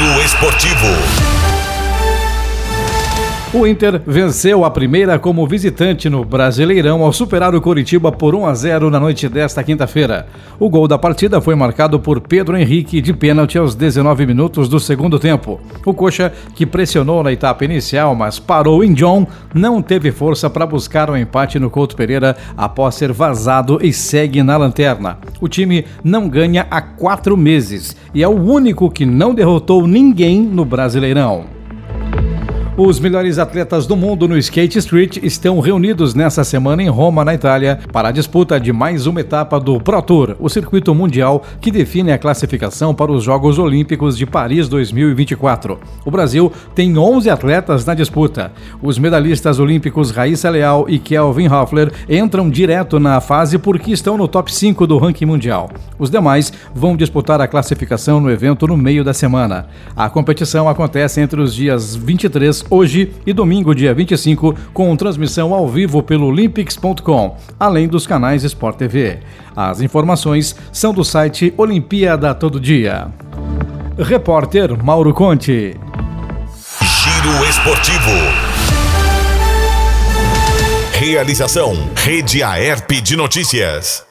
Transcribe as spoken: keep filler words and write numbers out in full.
Giro Esportivo. O Inter venceu a primeira como visitante no Brasileirão ao superar o Coritiba por um a zero na noite desta quinta-feira. O gol da partida foi marcado por Pedro Henrique de pênalti aos dezenove minutos do segundo tempo. O Coxa, que pressionou na etapa inicial, mas parou em John, não teve força para buscar o empate no Couto Pereira após ser vazado e segue na lanterna. O time não ganha há quatro meses e é o único que não derrotou ninguém no Brasileirão. Os melhores atletas do mundo no Skate Street estão reunidos nessa semana em Roma, na Itália, para a disputa de mais uma etapa do Pro Tour, o circuito mundial que define a classificação para os Jogos Olímpicos de Paris dois mil e vinte e quatro. O Brasil tem onze atletas na disputa. Os medalhistas olímpicos Raíssa Leal e Kelvin Hoffler entram direto na fase porque estão no top cinco do ranking mundial. Os demais vão disputar a classificação no evento no meio da semana. A competição acontece entre os dias vinte e três hoje e domingo, dia vinte e cinco, com transmissão ao vivo pelo Olympics ponto com, além dos canais Sport T V. As informações são do site Olimpíada Todo Dia. Repórter Mauro Conte. Giro Esportivo. Realização Rede Aerp de Notícias.